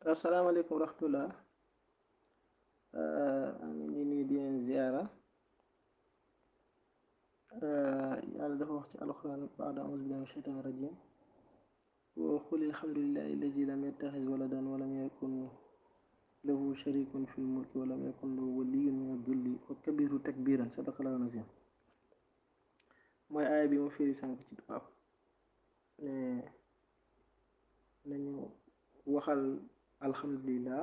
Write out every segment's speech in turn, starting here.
asalaamaaleykum wa rahmatullah. am ngi nii di leen ziara. yàlla dafa wax ci alxuraan baada auzu billahi min shaytaani rajim wa qul alhamdulillahi alladi lam yattaxiz waladan walam yakun lahu sharikun fi lmulki walam yakun lahu waliyun min adulli wa kabiru takbiran sadaqallahu nazim. mooy aaya bi mu firi sànq ci tubaab ne nañu waxal alhamdulillah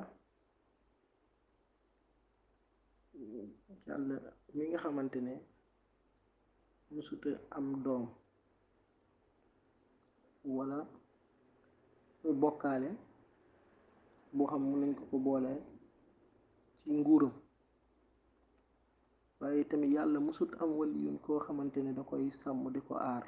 yàlla mi nga xamante ne musuta am doom wala bokkaale boo xam mun nañ ko boole ci nguuram, waaye tamit yàlla musut am waliyun koo xamante ne da koy sàmm di ko aar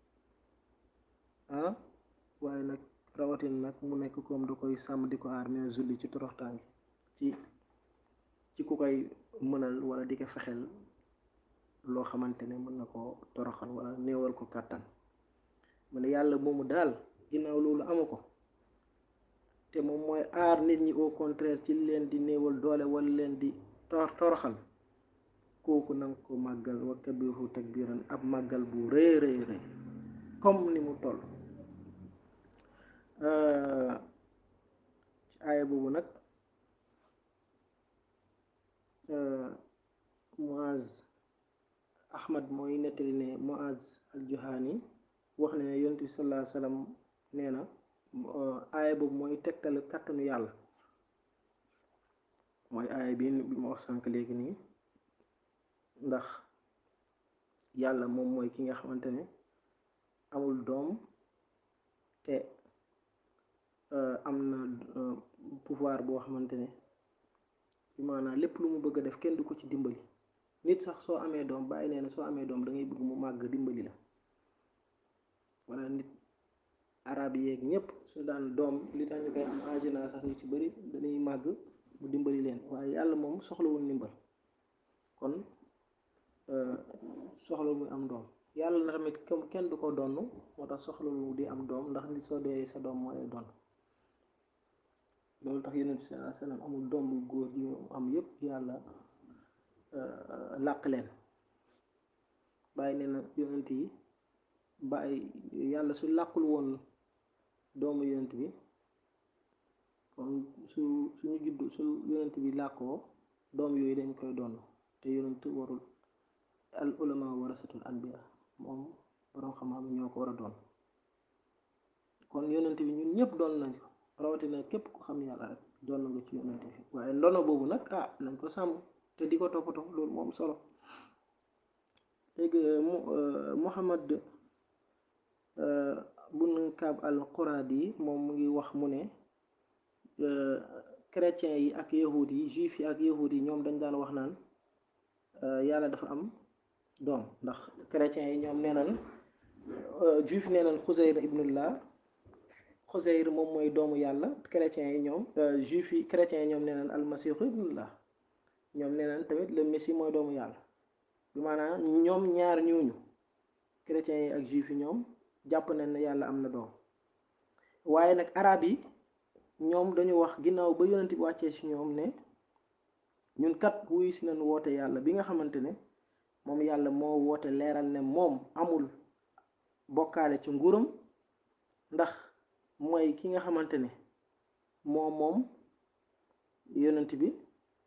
waaye nag rawatin nag mu nekk comme da koy sàmm di ko aar mais julli ci toroxtaange ci ku koy mënal wala di ko fexeel loo xamante ne mën na ko toroxal wala néewal ko kàttan. mu ne yàlla moomu daal ginnaaw loolu amu ko, te moom mooy aar nit ñi au contraire ci leen di néewal doole wala leen di toroxal, kooku nanga ko màggal wa kabiru takbiran ab màggal bu rëy rëy rëy comme ni mu toll. ci aaya boobu nag Muaz Ahmad mooy nettali ne Muaz al-Juhani wax ne yonent bi sallallahu alayhi wa sallam nee na aaya boobu mooy tegtal kàttanu yàlla, mooy aaya bi ma wax sànq léegi nii, ndax yàlla moom mooy ki nga xamante ne amul doom te am na pouvoir boo xamante ne maanaam lépp lu mu bëgg a def kenn du ko ci dimbali. nit sax soo amee doom bàyyi nee na soo amee doom da ngay bëgg mu màgg dimbali la, wala nit arab yeeg ñëpp su daan doom li tax ñu koy am en général sax ñu ci bëri dañuy màgg mu dimbali leen, waaye yàlla moom soxlawul ndimbal, kon soxla muy am doom. yàlla na tamit comme kenn du ko donn moo tax soxlawul di am doom, ndax nit soo dee sa doom moo lay donn. loolu tax yonent bi sallallahu alayhi wa sallam amul doom bu góor yi mu am yëpp yàlla làq leen. bàyyi nee na yonent yi bàyyi yàlla su làqul woon doomu yonent bi kon suñu juddu su yonent bi làqoo doom yooyu dañ koy donn, te yonent warul. al ulama warasatul anbiya, moom borom xam-xam ñoo ko war a doon. kon yonent bi ñun ñëpp doon nañ ko, rawatina képp ku xam yàlla rek doon nga ci yonent bi, waaye ndono boobu nag nañ ko sàmm te di ko toppatoo, loolu moom solo. léegi Muhammad bun Kaab al Quradi moom mu ngi wax mu ne chrétiens yi ak yahud yi, juif yi ak yahud yi ñoom dañ daan wax naan yàlla dafa am doom, ndax chrétiens yi ñoom nee nañ juif nee nañ Xuzayr ibnullah, Xuzayr moom mooy doomu yàlla. chrétiens yi ñoom juif yi chrétiens yi ñoom nee nañ almasiixu ibnullah, ñoom nee nañ tamit le messie mooy doomu yàlla. bi maanaam ñoom ñaar ñooñu chrétiens yi ak juif yi ñoom jàpp nañ ne yàlla am na doom, waaye nag arab yi ñoom dañu wax ginnaaw ba yonent bi wàccee ci ñoom ne ñun kat wuyu si nañ woote yàlla bi nga xamante ne moom yàlla moo woote leeral ne moom amul bokkaale ci nguuram, ndax mooy ki nga xamante ne moom yonent bi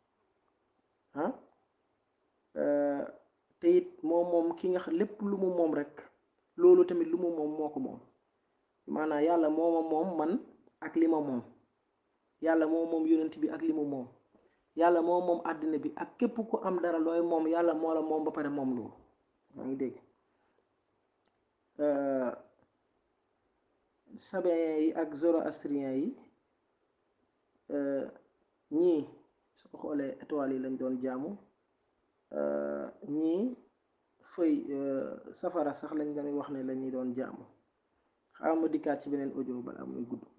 te it moom ki nga xam lépp lu mu moom rek loolu tamit lu mu moom moo ko moom. maanaam yàlla moom man ak li ma moom, yàlla moom yonent bi ak li mu moom, yàlla moom àddina bi ak képp ku am dara looy moom, yàlla moo la moom ba pare moom loolu. yaa ngi dégg. sabéens yi ak zoroastriens yi ñii soo xoolee étoiles yi lañ doon jaamu, ñii safara sax lañ doon wax ne la ñuy doon jaamu. xaaral ma dikkaat ci beneen audio balaa muy gudd.